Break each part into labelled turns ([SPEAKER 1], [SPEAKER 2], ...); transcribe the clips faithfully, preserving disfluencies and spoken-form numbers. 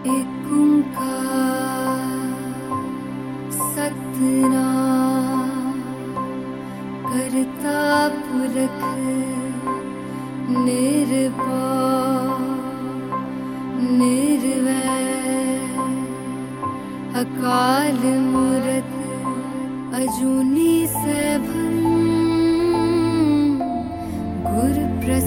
[SPEAKER 1] एक ओंकार सतनाम करता पुरख निर्भय निर्वैर अकाल मूरत अजूनी सैभं गुरु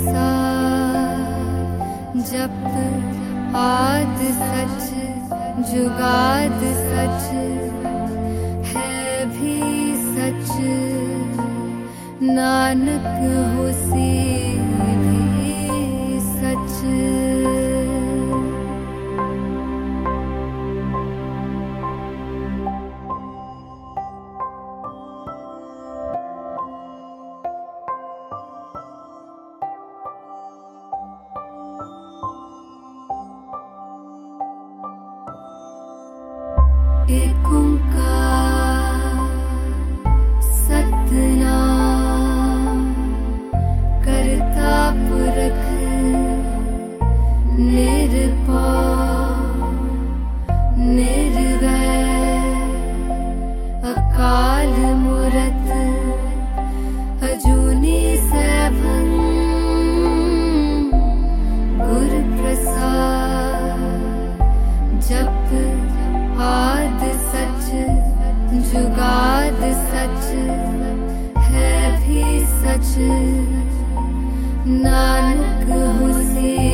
[SPEAKER 1] प्रसाद जप आद सच जुगाद सच है भी सच नानक होसी भी सच। एक ओंकार सतनाम करता पुरख निर्भय निर्वैर अकाल मूरत अजूनी सैभं गुरु प्रसाद जप आद सच जुगाद सच है भी सच नानक होसी